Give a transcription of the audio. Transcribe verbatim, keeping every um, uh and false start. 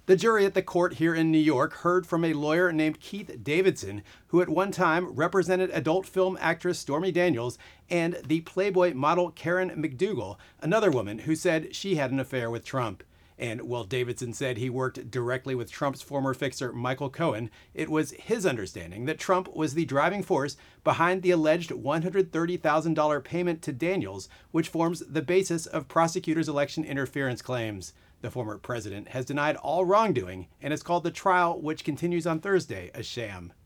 The jury at the court here in New York heard from a lawyer named Keith Davidson, who at one time represented adult film actress Stormy Daniels and the Playboy model Karen McDougal, another woman who said she had an affair with Trump. And while Davidson said he worked directly with Trump's former fixer Michael Cohen, it was his understanding that Trump was the driving force behind the alleged one hundred thirty thousand dollars payment to Daniels, which forms the basis of prosecutors' election interference claims. The former president has denied all wrongdoing and has called the trial, which continues on Thursday, a sham.